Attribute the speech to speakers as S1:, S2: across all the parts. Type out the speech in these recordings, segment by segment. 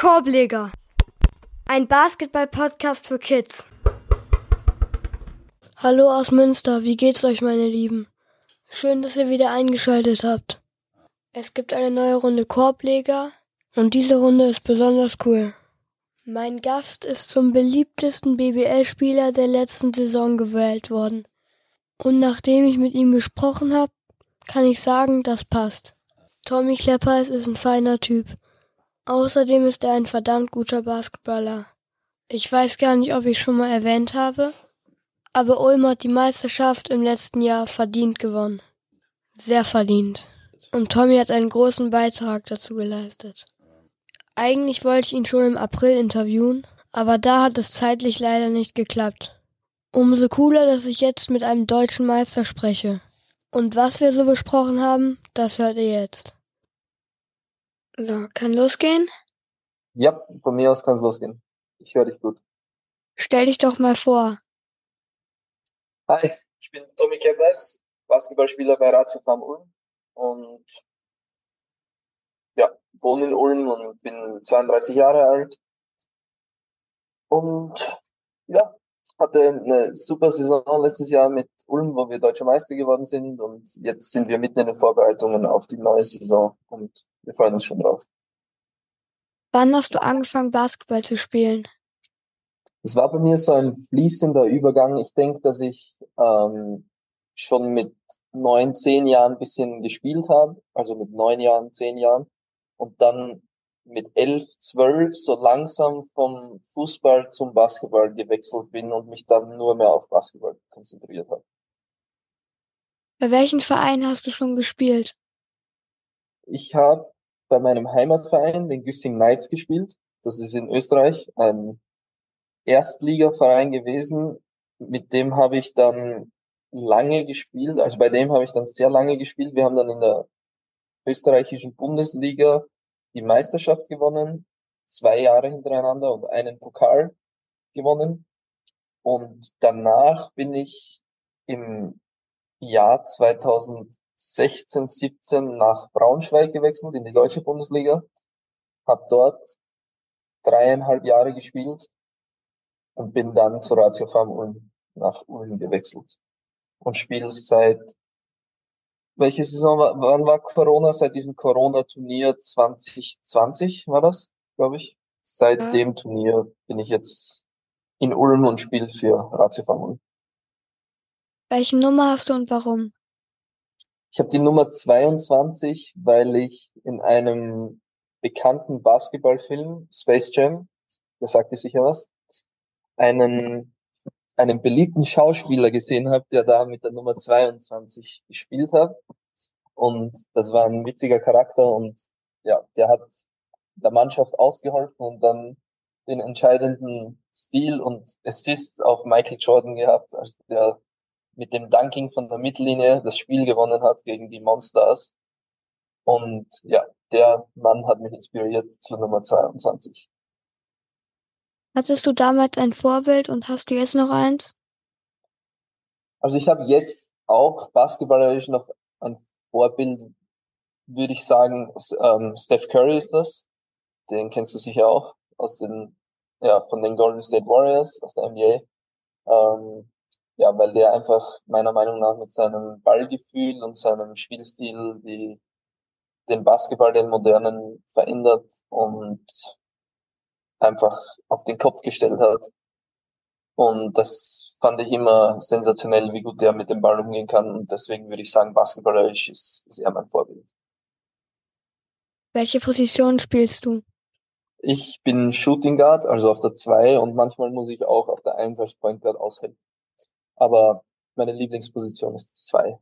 S1: Korbleger, ein Basketball-Podcast für Kids. Hallo aus Münster, wie geht's euch, meine Lieben? Schön, dass ihr wieder eingeschaltet habt. Es gibt eine neue Runde Korbleger und diese Runde ist besonders cool. Mein Gast ist zum beliebtesten BBL-Spieler der letzten Saison gewählt worden. Und nachdem ich mit ihm gesprochen habe, kann ich sagen, das passt. Tommy Kleppeis ist ein feiner Typ. Außerdem ist er ein verdammt guter Basketballer. Ich weiß gar nicht, ob ich schon mal erwähnt habe, aber Ulm hat die Meisterschaft im letzten Jahr verdient gewonnen. Sehr verdient. Und Tommy hat einen großen Beitrag dazu geleistet. Eigentlich wollte ich ihn schon im April interviewen, aber da hat es zeitlich leider nicht geklappt. Umso cooler, dass ich jetzt mit einem deutschen Meister spreche. Und was wir so besprochen haben, das hört ihr jetzt. So, kann losgehen?
S2: Ja, von mir aus kann es losgehen. Ich höre dich gut.
S1: Stell dich doch mal vor.
S2: Hi, ich bin Tommy Kleppeis, Basketballspieler bei Ratio Farm Ulm und ja, wohne in Ulm und bin 32 Jahre alt und ja, hatte eine super Saison letztes Jahr mit Ulm, wo wir Deutscher Meister geworden sind, und jetzt sind wir mitten in den Vorbereitungen auf die neue Saison und wir freuen uns schon drauf.
S1: Wann hast du angefangen, Basketball zu spielen?
S2: Es war bei mir so ein fließender Übergang. Ich denke, dass ich schon mit 9, 10 Jahren ein bisschen gespielt habe, also mit 9 Jahren, 10 Jahren, und dann mit 11, 12 so langsam vom Fußball zum Basketball gewechselt bin und mich dann nur mehr auf Basketball konzentriert habe.
S1: Bei welchem Verein hast du schon gespielt?
S2: Ich habe bei meinem Heimatverein, den Güssing Knights, gespielt. Das ist in Österreich ein Erstligaverein gewesen. Mit dem habe ich dann lange gespielt, also bei dem habe ich dann sehr lange gespielt. Wir haben dann in der österreichischen Bundesliga die Meisterschaft gewonnen, 2 Jahre hintereinander, und einen Pokal gewonnen. Und danach bin ich im Jahr 2016, 17 nach Braunschweig gewechselt in die deutsche Bundesliga, habe dort 3,5 Jahre gespielt und bin dann zu Ratio Farm Ulm nach Ulm gewechselt und spiele seit, welche Saison war, wann war Corona? Seit diesem Corona-Turnier 2020 war das, glaube ich. Seit
S1: Ja.
S2: dem Turnier bin ich jetzt in Ulm und spiele für Ratio Farm Ulm.
S1: Welche Nummer hast du und warum?
S2: Ich habe die Nummer 22, weil ich in einem bekannten Basketballfilm, Space Jam, da sagt ihr sicher was, einen beliebten Schauspieler gesehen habe, der da mit der Nummer 22 gespielt hat. Und das war ein witziger Charakter, und ja, der hat der Mannschaft ausgeholfen und dann den entscheidenden Steal und Assist auf Michael Jordan gehabt, als der mit dem Dunking von der Mittellinie das Spiel gewonnen hat gegen die Monsters. Und ja, der Mann hat mich inspiriert zur Nummer 22.
S1: Hattest du damals ein Vorbild und hast du jetzt noch eins?
S2: Also ich habe jetzt auch basketballerisch noch ein Vorbild, würde ich sagen. Steph Curry ist das. Den kennst du sicher auch von den Golden State Warriors, aus der NBA. Ja, weil der einfach meiner Meinung nach mit seinem Ballgefühl und seinem Spielstil den Basketball, den modernen, verändert und einfach auf den Kopf gestellt hat. Und das fand ich immer sensationell, wie gut der mit dem Ball umgehen kann. Und deswegen würde ich sagen, basketballerisch ist er mein Vorbild.
S1: Welche Position spielst du?
S2: Ich bin Shooting Guard, also auf der 2, und manchmal muss ich auch auf der 1 als Point Guard aushelfen. Aber meine Lieblingsposition ist die 2.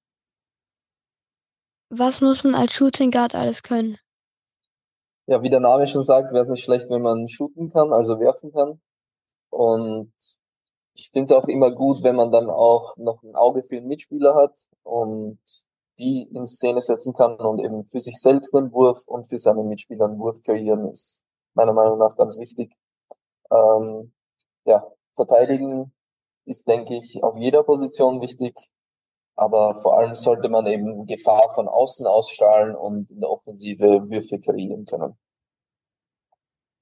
S1: Was muss man als Shooting Guard alles können?
S2: Ja, wie der Name schon sagt, wäre es nicht schlecht, wenn man shooten kann, also werfen kann. Und ich finde es auch immer gut, wenn man dann auch noch ein Auge für den Mitspieler hat und die in Szene setzen kann und eben für sich selbst einen Wurf und für seine Mitspieler einen Wurf kreieren, ist meiner Meinung nach ganz wichtig. Ja, verteidigen ist, denke ich, auf jeder Position wichtig, aber vor allem sollte man eben Gefahr von außen ausstrahlen und in der Offensive Würfe kreieren können.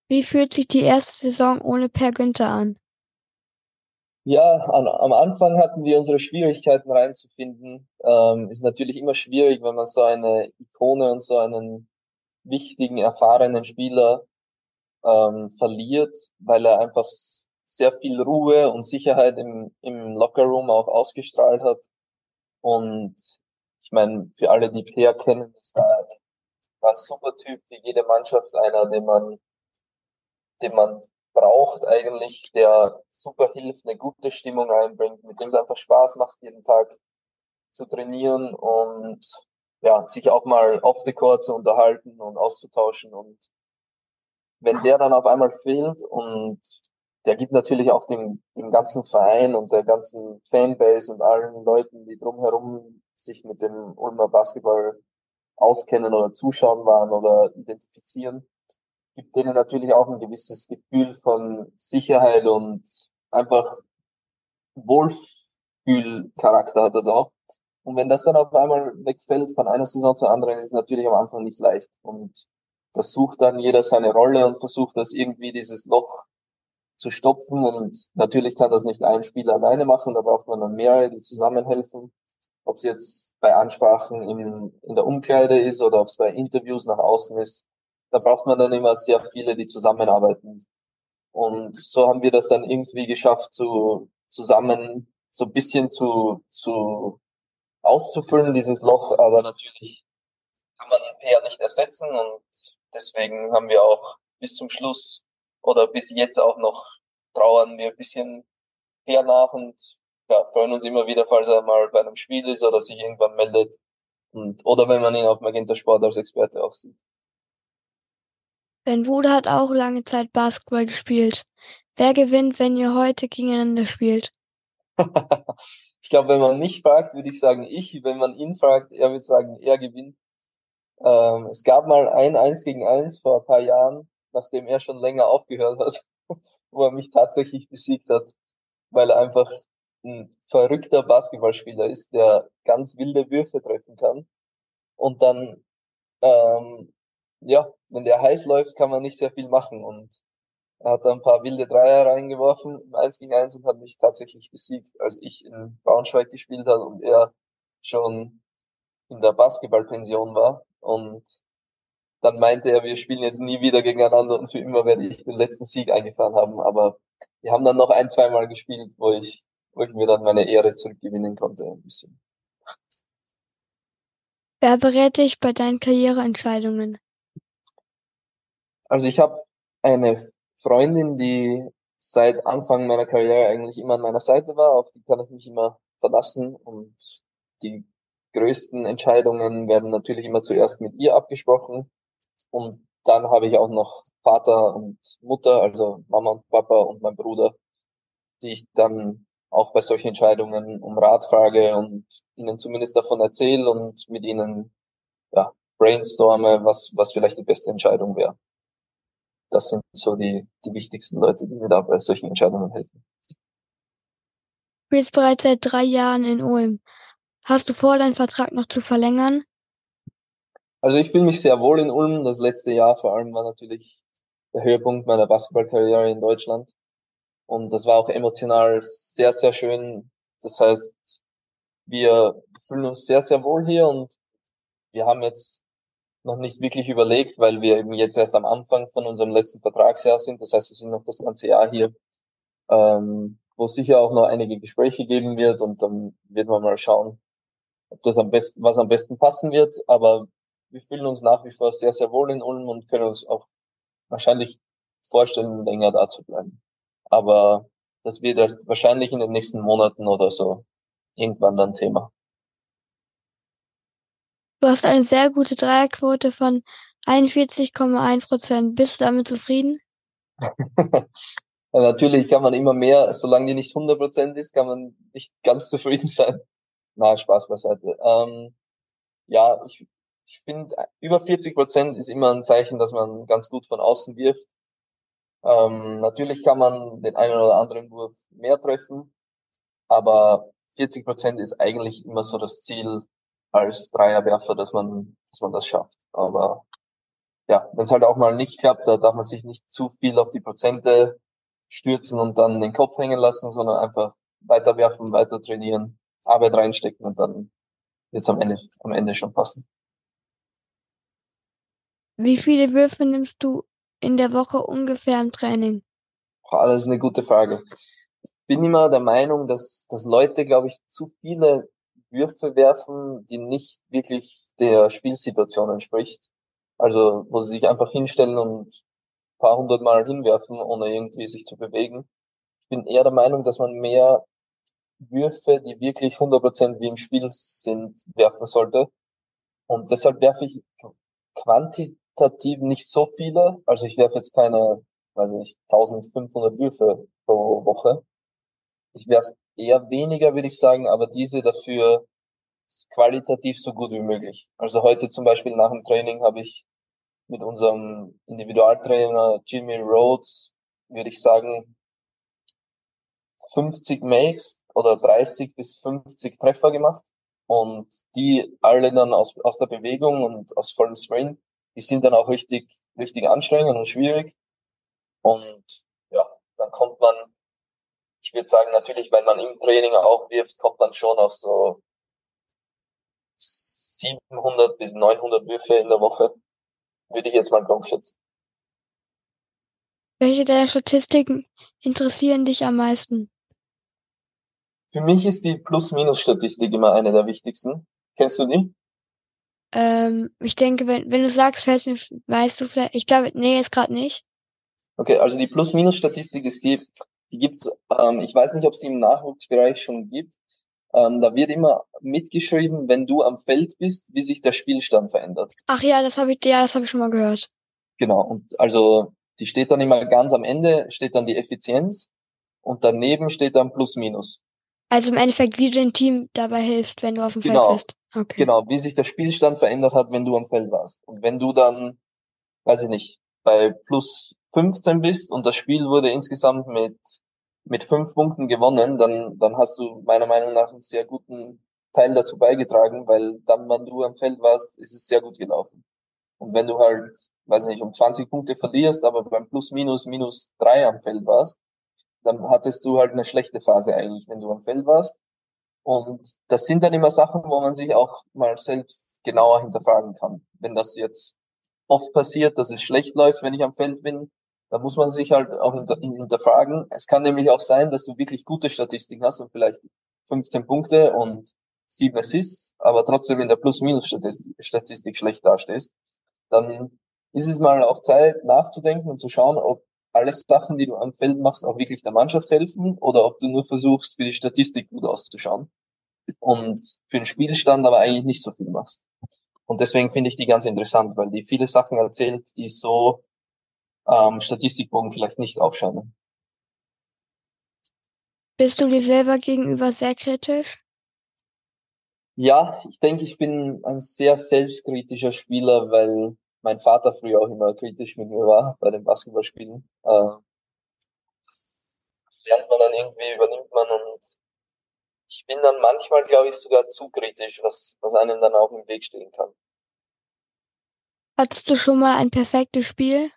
S1: Wie fühlt sich die erste Saison ohne Per Günther an?
S2: Ja, am Anfang hatten wir unsere Schwierigkeiten reinzufinden. Ist natürlich immer schwierig, wenn man so eine Ikone und so einen wichtigen, erfahrenen Spieler verliert, weil er einfach sehr viel Ruhe und Sicherheit im Lockerroom auch ausgestrahlt hat. Und ich meine, für alle, die Peer kennen, war ein super Typ, für jede Mannschaft einer, den man braucht eigentlich, der super hilft, eine gute Stimmung einbringt, mit dem es einfach Spaß macht, jeden Tag zu trainieren und ja, sich auch mal off the court zu unterhalten und auszutauschen. Und wenn der dann auf einmal fehlt und der gibt natürlich auch dem ganzen Verein und der ganzen Fanbase und allen Leuten, die drumherum sich mit dem Ulmer Basketball auskennen oder zuschauen waren oder identifizieren, gibt denen natürlich auch ein gewisses Gefühl von Sicherheit und einfach Wohlfühlcharakter hat das auch. Und wenn das dann auf einmal wegfällt von einer Saison zur anderen, ist es natürlich am Anfang nicht leicht. Und das sucht dann jeder seine Rolle und versucht das irgendwie dieses Loch zu stopfen. Und natürlich kann das nicht ein Spieler alleine machen, da braucht man dann mehrere, die zusammenhelfen. Ob es jetzt bei Ansprachen in der Umkleide ist oder ob es bei Interviews nach außen ist. Da braucht man dann immer sehr viele, die zusammenarbeiten. Und so haben wir das dann irgendwie geschafft, zusammen so ein bisschen zu auszufüllen, dieses Loch. Aber natürlich kann man Peer nicht ersetzen und deswegen haben wir auch bis zum Schluss oder bis jetzt auch noch trauern wir ein bisschen Peer nach und ja, freuen uns immer wieder, falls er mal bei einem Spiel ist oder sich irgendwann meldet oder wenn man ihn auf Magenta Sport als Experte auch sieht.
S1: Dein Bruder hat auch lange Zeit Basketball gespielt. Wer gewinnt, wenn ihr heute gegeneinander spielt?
S2: Ich glaube, wenn man mich fragt, würde ich sagen ich. Wenn man ihn fragt, er wird sagen, er gewinnt. Es gab mal ein 1 gegen 1 vor ein paar Jahren, nachdem er schon länger aufgehört hat, wo er mich tatsächlich besiegt hat, weil er einfach ein verrückter Basketballspieler ist, der ganz wilde Würfe treffen kann. Und dann, ähm, ja, wenn der heiß läuft, kann man nicht sehr viel machen. Und er hat da ein paar wilde Dreier reingeworfen im 1 gegen 1 und hat mich tatsächlich besiegt, als ich in Braunschweig gespielt habe und er schon in der Basketballpension war. Und dann meinte er, wir spielen jetzt nie wieder gegeneinander und für immer werde ich den letzten Sieg eingefahren haben. Aber wir haben dann noch ein, zweimal gespielt, wo ich mir dann meine Ehre zurückgewinnen konnte, ein bisschen.
S1: Wer berät dich bei deinen Karriereentscheidungen?
S2: Also ich habe eine Freundin, die seit Anfang meiner Karriere eigentlich immer an meiner Seite war, auf die kann ich mich immer verlassen und die größten Entscheidungen werden natürlich immer zuerst mit ihr abgesprochen und dann habe ich auch noch Vater und Mutter, also Mama und Papa und mein Bruder, die ich dann auch bei solchen Entscheidungen um Rat frage und ihnen zumindest davon erzähle und mit ihnen ja, brainstorme, was vielleicht die beste Entscheidung wäre. Das sind so die wichtigsten Leute, die mir da bei solchen Entscheidungen helfen.
S1: Du spielst bereits seit 3 Jahren in Ulm. Hast du vor, deinen Vertrag noch zu verlängern?
S2: Also ich fühle mich sehr wohl in Ulm. Das letzte Jahr vor allem war natürlich der Höhepunkt meiner Basketballkarriere in Deutschland. Und das war auch emotional sehr, sehr schön. Das heißt, wir fühlen uns sehr, sehr wohl hier und wir haben jetzt noch nicht wirklich überlegt, weil wir eben jetzt erst am Anfang von unserem letzten Vertragsjahr sind. Das heißt, wir sind noch das ganze Jahr hier, wo es sicher auch noch einige Gespräche geben wird und dann wird man mal schauen, ob das was am besten passen wird. Aber wir fühlen uns nach wie vor sehr, sehr wohl in Ulm und können uns auch wahrscheinlich vorstellen, länger da zu bleiben. Aber das wird erst wahrscheinlich in den nächsten Monaten oder so irgendwann dann Thema.
S1: Du hast eine sehr gute Dreierquote von 41,1%. Bist du damit zufrieden?
S2: Ja, natürlich kann man immer mehr, solange die nicht 100% ist, kann man nicht ganz zufrieden sein. Na, Spaß beiseite. Ja, ich finde, über 40% ist immer ein Zeichen, dass man ganz gut von außen wirft. Natürlich kann man den einen oder anderen Wurf mehr treffen, aber 40% ist eigentlich immer so das Ziel als Dreierwerfer, dass man das schafft. Aber ja, wenn es halt auch mal nicht klappt, da darf man sich nicht zu viel auf die Prozente stürzen und dann den Kopf hängen lassen, sondern einfach weiterwerfen, weiter trainieren, Arbeit reinstecken und dann wird's am Ende schon passen.
S1: Wie viele Würfe nimmst du in der Woche ungefähr im Training?
S2: Boah, alles eine gute Frage. Bin immer der Meinung, dass Leute, glaube ich, zu viele Würfe werfen, die nicht wirklich der Spielsituation entspricht. Also, wo sie sich einfach hinstellen und ein paar hundert Mal hinwerfen, ohne irgendwie sich zu bewegen. Ich bin eher der Meinung, dass man mehr Würfe, die wirklich 100% wie im Spiel sind, werfen sollte. Und deshalb werfe ich quantitativ nicht so viele. Also ich werfe jetzt keine, weiß ich nicht, 1500 Würfe pro Woche. Ich werfe eher weniger, würde ich sagen, aber diese dafür qualitativ so gut wie möglich. Also heute zum Beispiel nach dem Training habe ich mit unserem Individualtrainer Jimmy Rhodes, würde ich sagen, 50 Makes oder 30 bis 50 Treffer gemacht. Und die alle dann aus der Bewegung und aus vollem Sprint, die sind dann auch richtig anstrengend und schwierig. Und ja, dann kommt man, ich würde sagen, natürlich, wenn man im Training auch wirft, kommt man schon auf so 700 bis 900 Würfe in der Woche, würde ich jetzt mal grob schätzen.
S1: Welche deiner Statistiken interessieren dich am meisten?
S2: Für mich ist die Plus-Minus-Statistik immer eine der wichtigsten. Kennst du die?
S1: Ich denke, wenn du sagst, weißt du vielleicht, ich glaube, nee, jetzt gerade nicht.
S2: Okay, also die Plus-Minus-Statistik ist die gibt's, ich weiß nicht, ob es die im Nachwuchsbereich schon gibt. Da wird immer mitgeschrieben, wenn du am Feld bist, wie sich der Spielstand verändert.
S1: Ach ja, das habe ich schon mal gehört.
S2: Genau, und also die steht dann immer ganz am Ende, steht dann die Effizienz und daneben steht dann Plus-Minus.
S1: Also im Endeffekt, wie du dem Team dabei hilfst, wenn du auf dem Feld
S2: Genau,
S1: bist. Okay.
S2: genau, wie sich der Spielstand verändert hat, wenn du am Feld warst. Und wenn du dann, weiß ich nicht, bei plus 15 bist und das Spiel wurde insgesamt mit 5 Punkten gewonnen, dann hast du meiner Meinung nach einen sehr guten Teil dazu beigetragen, weil dann, wenn du am Feld warst, ist es sehr gut gelaufen. Und wenn du halt, weiß nicht, um 20 Punkte verlierst, aber beim Plus-Minus-3 am Feld warst, dann hattest du halt eine schlechte Phase eigentlich, wenn du am Feld warst. Und das sind dann immer Sachen, wo man sich auch mal selbst genauer hinterfragen kann. Wenn das jetzt oft passiert, dass es schlecht läuft, wenn ich am Feld bin, dann muss man sich halt auch hinterfragen. Es kann nämlich auch sein, dass du wirklich gute Statistiken hast und vielleicht 15 Punkte und 7 Assists, aber trotzdem in der Plus-Minus-Statistik schlecht dastehst. Dann ist es mal auch Zeit nachzudenken und zu schauen, ob alle Sachen, die du am Feld machst, auch wirklich der Mannschaft helfen oder ob du nur versuchst, für die Statistik gut auszuschauen und für den Spielstand aber eigentlich nicht so viel machst. Und deswegen finde ich die ganz interessant, weil die viele Sachen erzählt, die so Statistikbogen vielleicht nicht aufscheinen.
S1: Bist du dir selber gegenüber sehr kritisch?
S2: Ja, ich denke, ich bin ein sehr selbstkritischer Spieler, weil mein Vater früher auch immer kritisch mit mir war bei den Basketballspielen. Das lernt man dann irgendwie, übernimmt man und ich bin dann manchmal, glaube ich, sogar zu kritisch, was einem dann auch im Weg stehen kann.
S1: Hattest du schon mal ein perfektes Spiel?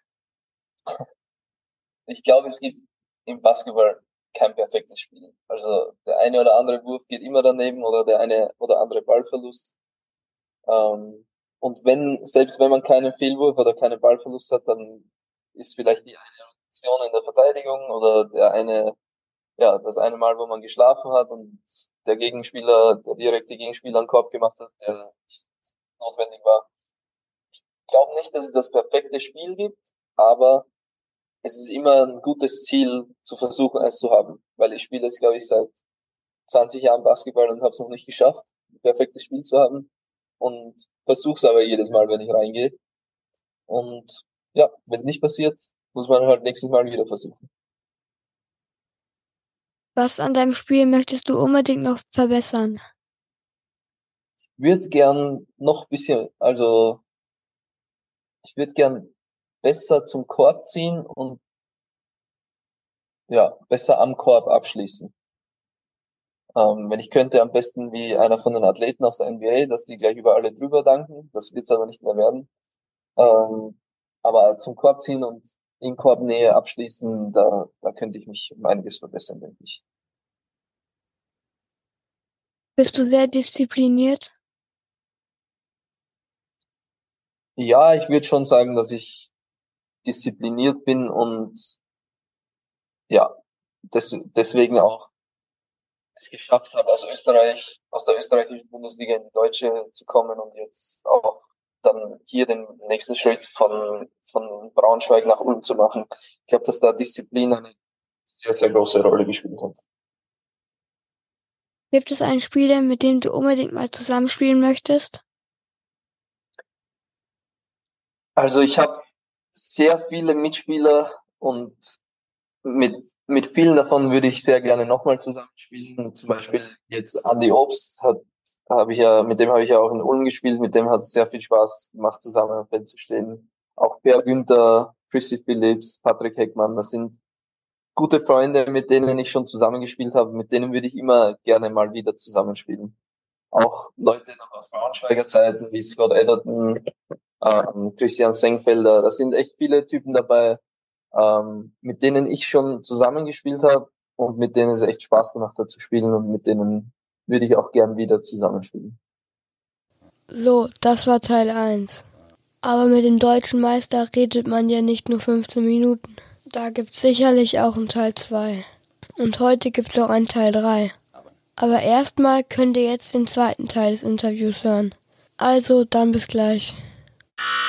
S2: Ich glaube, es gibt im Basketball kein perfektes Spiel. Also der eine oder andere Wurf geht immer daneben oder der eine oder andere Ballverlust. Ähm, und selbst wenn man keinen Fehlwurf oder keinen Ballverlust hat, dann ist vielleicht die eine Aktion in der Verteidigung oder das eine Mal, wo man geschlafen hat und der direkte Gegenspieler einen Korb gemacht hat, der nicht notwendig war. Ich glaube nicht, dass es das perfekte Spiel gibt, aber es ist immer ein gutes Ziel zu versuchen, es zu haben. Weil ich spiele jetzt, glaube ich, seit 20 Jahren Basketball und habe es noch nicht geschafft, ein perfektes Spiel zu haben. Und versuche es aber jedes Mal, wenn ich reingehe. Und ja, wenn es nicht passiert, muss man halt nächstes Mal wieder versuchen.
S1: Was an deinem Spiel möchtest du unbedingt noch verbessern?
S2: Würde gern noch bisschen, also ich würde gern besser zum Korb ziehen und ja, besser am Korb abschließen. Wenn ich könnte, am besten wie einer von den Athleten aus der NBA, dass die gleich über alle drüber danken. Das wird's aber nicht mehr werden. Ähm, Aber zum Korb ziehen und in Korbnähe abschließen, da könnte ich mich um einiges verbessern, denke ich.
S1: Bist du sehr diszipliniert?
S2: Ja, ich würde schon sagen, dass ich diszipliniert bin und ja, deswegen auch es geschafft habe, aus der österreichischen Bundesliga in die deutsche zu kommen und jetzt auch dann hier den nächsten Schritt von Braunschweig nach Ulm zu machen. Ich glaube, dass da Disziplin eine sehr, sehr große Rolle gespielt hat.
S1: Gibt es einen Spieler, mit dem du unbedingt mal zusammenspielen möchtest?
S2: Also ich habe sehr viele Mitspieler und mit vielen davon würde ich sehr gerne nochmal zusammenspielen. Zum Beispiel jetzt Andy Obst mit dem habe ich ja auch in Ulm gespielt, mit dem hat es sehr viel Spaß gemacht, zusammen am Feld zu stehen. Auch Per Günther, Chrissy Phillips, Patrick Heckmann, das sind gute Freunde, mit denen ich schon zusammengespielt habe, mit denen würde ich immer gerne mal wieder zusammenspielen. Auch Leute noch aus Braunschweiger Zeiten wie Scott Edderton, Christian Sengfelder, da sind echt viele Typen dabei, mit denen ich schon zusammengespielt habe und mit denen es echt Spaß gemacht hat zu spielen und mit denen würde ich auch gern wieder zusammenspielen.
S1: So, das war Teil 1. Aber mit dem deutschen Meister redet man ja nicht nur 15 Minuten. Da gibt's sicherlich auch einen Teil 2. Und heute gibt's auch einen Teil 3. Aber erstmal könnt ihr jetzt den zweiten Teil des Interviews hören. Also, dann bis gleich.